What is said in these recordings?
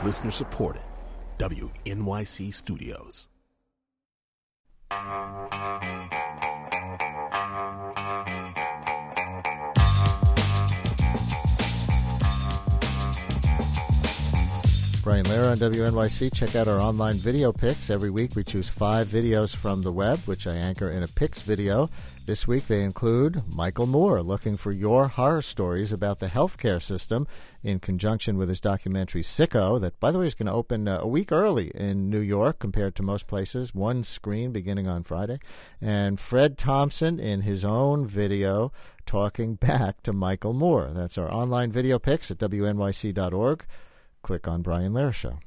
Listener supported. WNYC Studios. Brian Lehrer on WNYC. Check out our online video picks. Every week we choose 5 videos from the web, which I anchor in a picks video. This week they include Michael Moore, looking for your horror stories about the healthcare system in conjunction with his documentary Sicko, that, by the way, is going to open a week early in New York compared to most places. One screen beginning on Friday. And Fred Thompson in his own video talking back to Michael Moore. That's our online video picks at WNYC.org. Click on Brian Lehrer Show.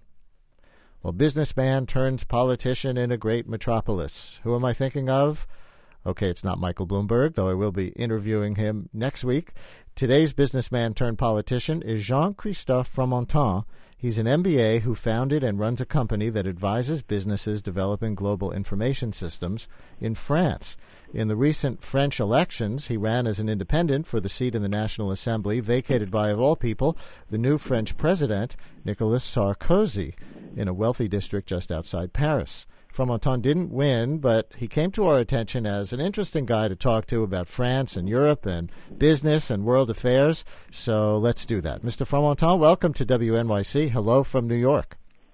Well, businessman turns politician in a great metropolis. Who am I thinking of? Okay, it's not Michael Bloomberg, though I will be interviewing him next week. Today's businessman turned politician is Jean-Christophe Fromentin. He's an MBA who founded and runs a company that advises businesses developing global information systems in France. In the recent French elections, he ran as an independent for the seat in the National Assembly, vacated by, of all people, the new French president, Nicolas Sarkozy, in a wealthy district just outside Paris. Fromentin didn't win, but he came to our attention as an interesting guy to talk to about France and Europe and business and world affairs. So let's do that. Mr. Fromentin, welcome to WNYC. Hello from New York.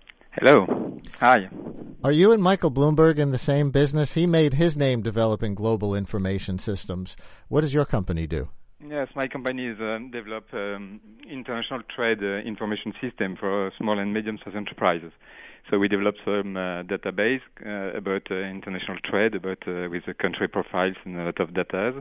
Hello. Hi. Are you and Michael Bloomberg in the same business? He made his name developing global information systems. What does your company do? Yes, my company is develop international trade information system for small and medium-sized enterprises. So we develop some database about international trade, about with the country profiles and a lot of data.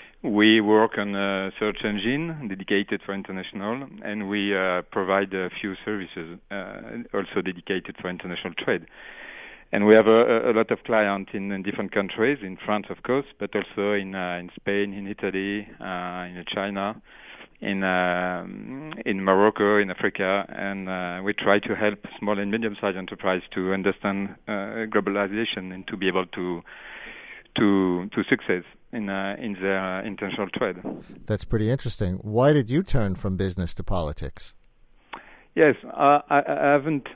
We work on a search engine dedicated for international, and we provide a few services also dedicated for international trade. And we have a lot of clients in different countries, in France, of course, but also in Spain, in Italy, in China, in Morocco, in Africa, and we try to help small and medium-sized enterprise to understand globalization and to be able to success in their international trade. That's pretty interesting. Why did you turn from business to politics? Yes, I hadn't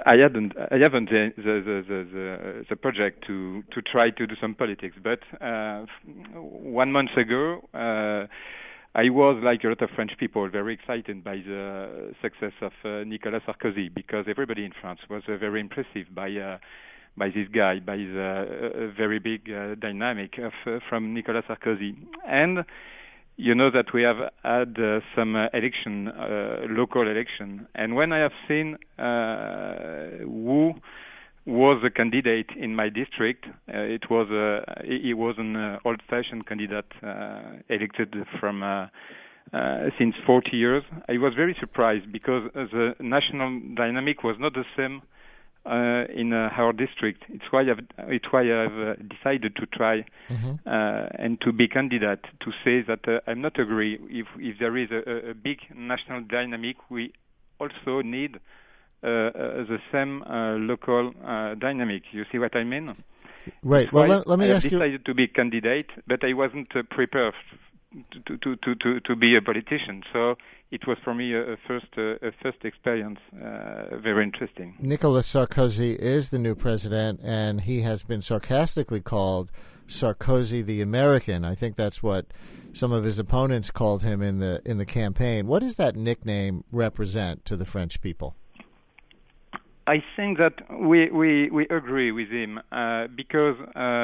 the project to try to do some politics, but 1 month ago, I was, like a lot of French people, very excited by the success of Nicolas Sarkozy, because everybody in France was very impressed by this guy, by the very big dynamic from Nicolas Sarkozy. And you know that we have had some local election, and when I have seen who was a candidate in my district, he was an old-fashioned candidate elected from since 40 years. I was very surprised because the national dynamic was not the same in our district. It's why I've decided to try and to be candidate, to say that I'm not agree if there is a big national dynamic, we also need the same local dynamic. You see what I mean? Right. Well, let me ask you. I decided to be candidate, but I wasn't prepared to be a politician. So it was for me a first experience, very interesting. Nicolas Sarkozy is the new president, and he has been sarcastically called Sarkozy the American. I think that's what some of his opponents called him in the campaign. What does that nickname represent to the French people? I think that we agree with him because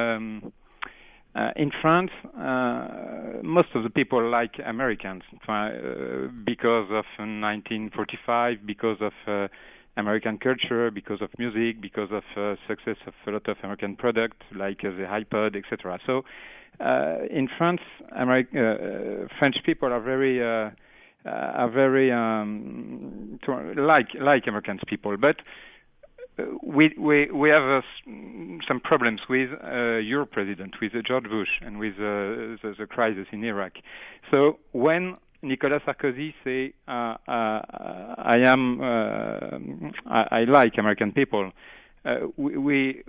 in France, most of the people like Americans because of 1945, because of American culture, because of music, because of success of a lot of American products like the iPod, etc. So in France, French people are very like American people, but we have some problems with your president, with George Bush, and with the crisis in Iraq. So when Nicolas Sarkozy say, "I like American people," we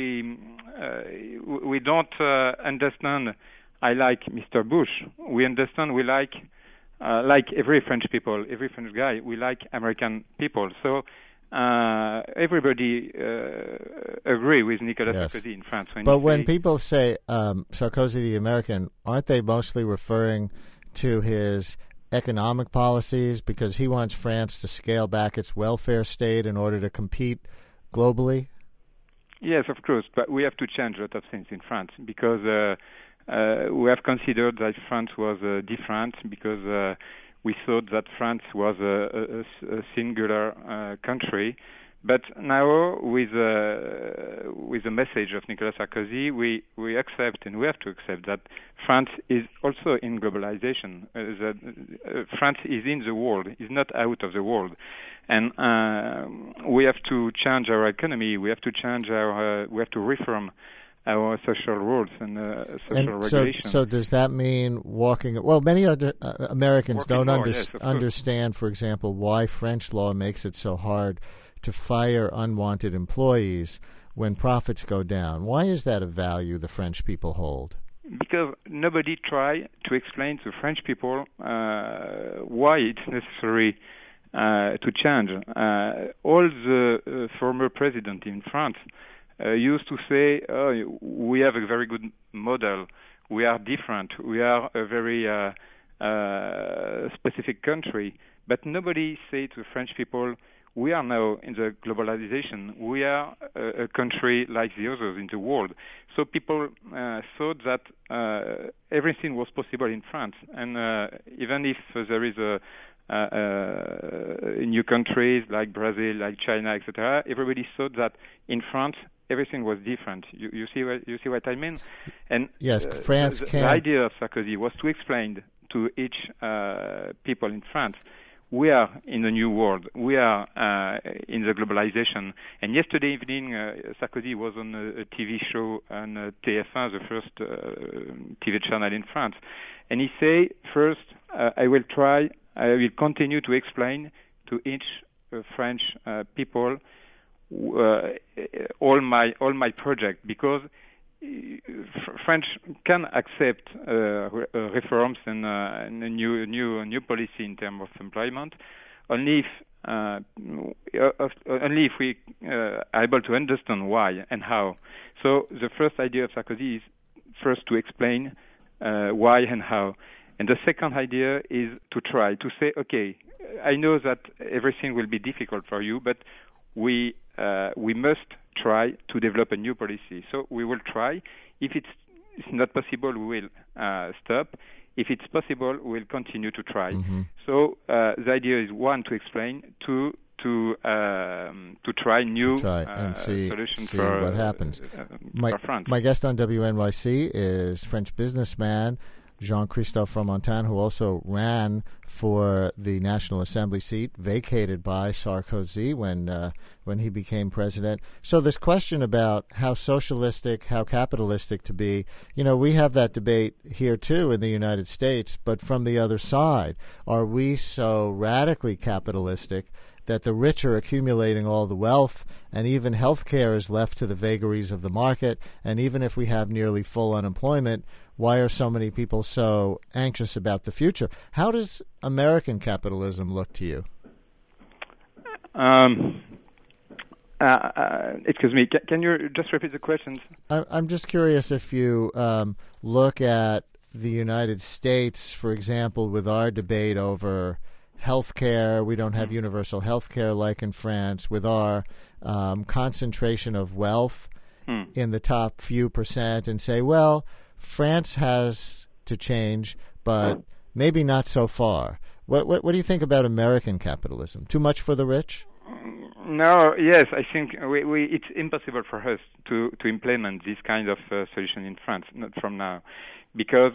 don't understand. I like Mr. Bush. We understand we like every French people, every French guy. We like American people. So everybody agree with Nicolas Sarkozy in France. But when people say Sarkozy the American, aren't they mostly referring to his economic policies because he wants France to scale back its welfare state in order to compete globally? Yes, of course, but we have to change a lot of things in France because we have considered that France was different because we thought that France was a singular country. But now, with the message of Nicolas Sarkozy, we accept and we have to accept that France is also in globalization. That France is in the world, is not out of the world, and we have to change our economy. We have to change we have to reform our social rules and social regulations. So does that mean walking? Well, many other Americans don't understand, for example, why French law makes it so hard to fire unwanted employees when profits go down. Why is that a value the French people hold? Because nobody tried to explain to French people why it's necessary to change. All the former presidents in France used to say, we have a very good model, we are different, we are a very specific country. But nobody say to French people, we are now in the globalization. We are a country like the others in the world. So people thought that everything was possible in France. And even if there is new countries like Brazil, like China, etc., everybody thought that in France everything was different. You see what I mean? And yes, France the idea of Sarkozy was to explain to each people in France, we are in a new world. We are in the globalization. And yesterday evening, Sarkozy was on a TV show on TF1, the first TV channel in France. And he say, first, I will continue to explain to each French people all my project, because French can accept reforms and a new policy in terms of employment only if we are able to understand why and how. So the first idea of Sarkozy is first to explain why and how, and the second idea is to try to say, okay, I know that everything will be difficult for you, but we must try to develop a new policy. So we will try. If it's not possible, we will stop. If it's possible, we'll continue to try. Mm-hmm. So the idea is, one, to explain, two, to try new and see for what happens. For France. My guest on WNYC is French businessman Jean-Christophe Fromentin, who also ran for the National Assembly seat vacated by Sarkozy when he became president. So this question about how socialistic, how capitalistic to be, we have that debate here too in the United States, but from the other side. Are we so radically capitalistic that the rich are accumulating all the wealth, and even health care is left to the vagaries of the market, and even if we have nearly full unemployment, why are so many people so anxious about the future? How does American capitalism look to you? Excuse me, can you just repeat the questions? I'm just curious if you look at the United States, for example, with our debate over health care. We don't have universal health care like in France, with our concentration of wealth in the top few percent, and say, well, France has to change, but maybe not so far. What do you think about American capitalism? Too much for the rich? No, yes, I think it's impossible for us to implement this kind of solution in France, not from now, because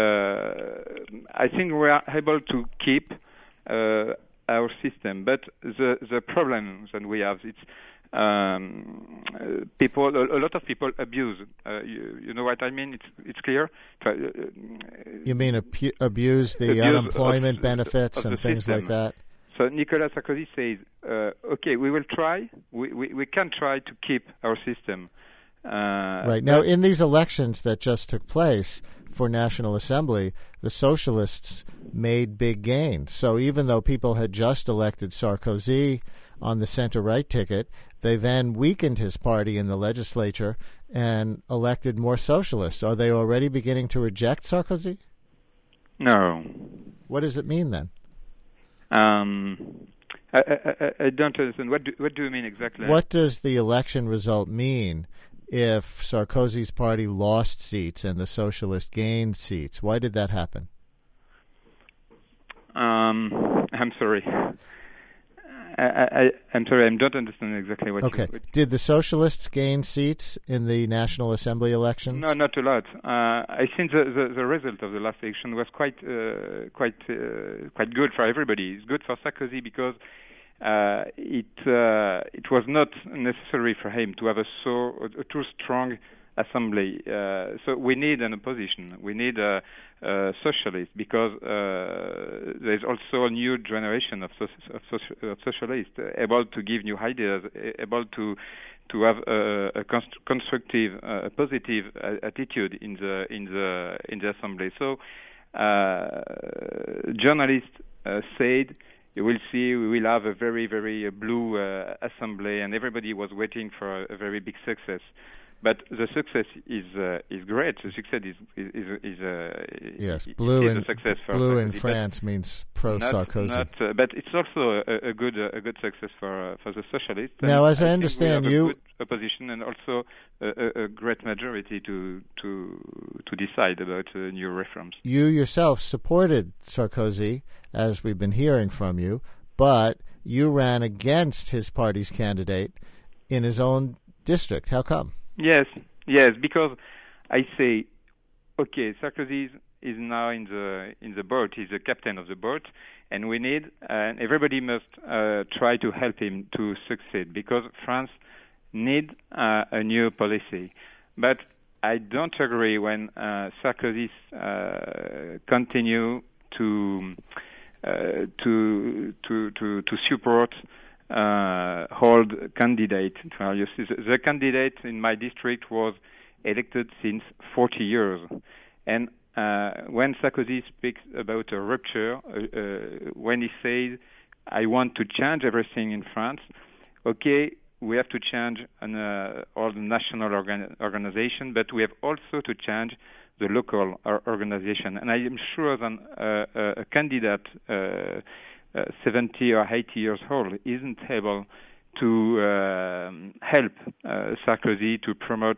I think we are able to keep our system, but the problem that we have, it's a lot of people abuse. You know what I mean? It's clear. You mean abuse the unemployment benefits and things like that? So Nicolas Sarkozy says, okay, we will try. We can try to keep our system. Right. Now, in these elections that just took place, for National Assembly, the socialists made big gains. So even though people had just elected Sarkozy on the center-right ticket, they then weakened his party in the legislature and elected more socialists. Are they already beginning to reject Sarkozy? No. What does it mean then? I don't understand. What do you mean exactly? What does the election result mean if Sarkozy's party lost seats and the socialists gained seats? Why did that happen? I'm sorry. I'm sorry. I don't understand exactly what. Okay. Did the socialists gain seats in the National Assembly elections? No, not a lot. I think the result of the last election was quite good for everybody. It's good for Sarkozy because it was not necessary for him to have a too strong assembly. So we need an opposition. We need a socialist because there's also a new generation of socialists able to give new ideas, able to have a constructive, positive attitude in the assembly. So journalists said, you will see, we will have a very, very blue assembly, and everybody was waiting for a very big success. But the success is great. The success is yes, blue in a success for blue Sarkozy, in France means pro-Sarkozy. But it's also a good success for the socialists. Now, and as I understand, we have you a good opposition and also a great majority to decide about new reforms. You yourself supported Sarkozy, as we've been hearing from you, but you ran against his party's candidate in his own district. How come? Yes, because I say, okay, Sarkozy is now in the boat. He's the captain of the boat, and we need, and everybody must try to help him to succeed because France needs a new policy. But I don't agree when Sarkozy continue to support hold candidate. You see, the candidate in my district was elected since 40 years, and when Sarkozy speaks about a rupture, when he says, "I want to change everything in France," okay, we have to change all the national organization, but we have also to change the local organization. And I am sure that a candidate 70 or 80 years old isn't able to help Sarkozy to promote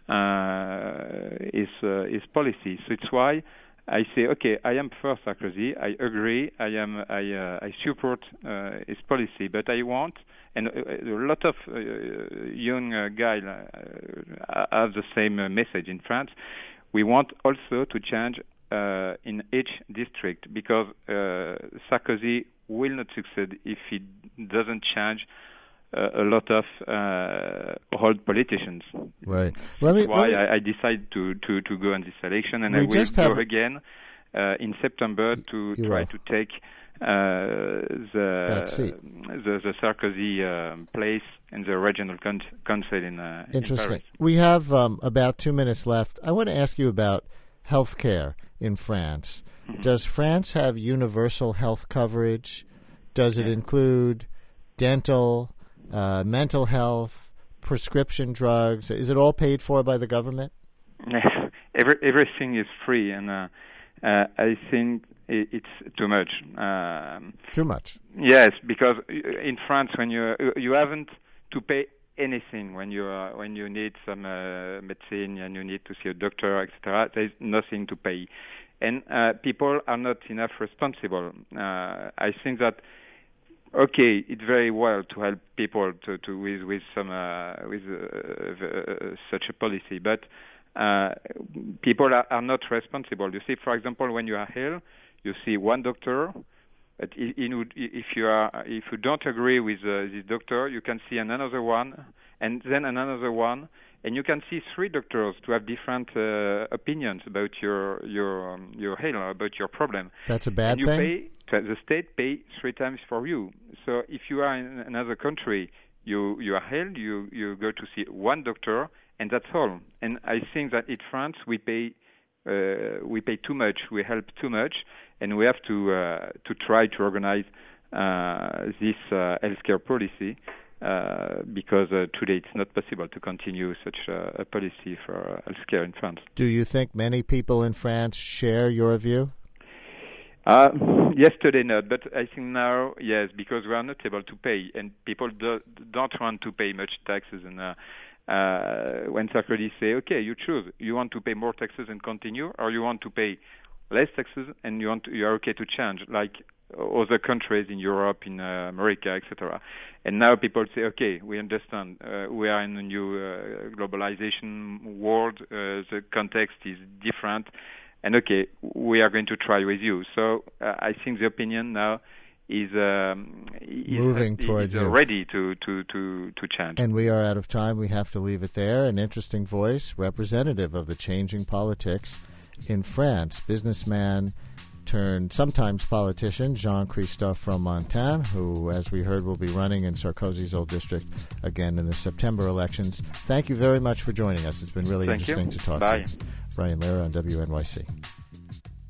his policy. So it's why I say, okay, I am for Sarkozy. I agree. I support his policy, but I want, and a lot of young guys have the same message in France. We want also to change in each district because Sarkozy will not succeed if he doesn't change a lot of old politicians. Right. That's why I decided to go on this election, and I will go again in September to try to take the Sarkozy place in the regional council in Interesting. Paris. We have about 2 minutes left. I want to ask you about health care in France. Mm-hmm. Does France have universal health coverage? Does it include dental, mental health, prescription drugs? Is it all paid for by the government? Everything is free, and I think it's too much. Too much? Yes, because in France, when you haven't to pay anything when you need some medicine and you need to see a doctor, etc., there's nothing to pay, and people are not enough responsible. I think that okay, it's very well to help people with such a policy, but people are not responsible. You see, for example, when you are ill, you see one doctor. But if you don't agree with this doctor, you can see another one, and then another one, and you can see three doctors to have different opinions about your health, about your problem. That's a bad thing. The state pay 3 times for you. So if you are in another country, you are ill, you go to see one doctor, and that's all. And I think that in France we pay we pay too much, we help too much, and we have to try to organize this healthcare policy because today it's not possible to continue such a policy for healthcare in France. Do you think many people in France share your view? Yesterday not, but I think now yes, because we are not able to pay, and people don't want to pay much taxes. And when Sarkozy say, okay, you choose, you want to pay more taxes and continue, or you want to pay less taxes and you are okay to change, like other countries in Europe, in America, etc. And now people say, okay, we understand. We are in a new globalization world. The context is different. And okay, we are going to try with you. So I think the opinion now is moving towards ready to change. And we are out of time. We have to leave it there. An interesting voice, representative of the changing politics in France, businessman turned sometimes politician, Jean-Christophe Fromentin, who, as we heard, will be running in Sarkozy's old district again in the September elections. Thank you very much for joining us. It's been really interesting to talk to you. Brian Lehrer on WNYC.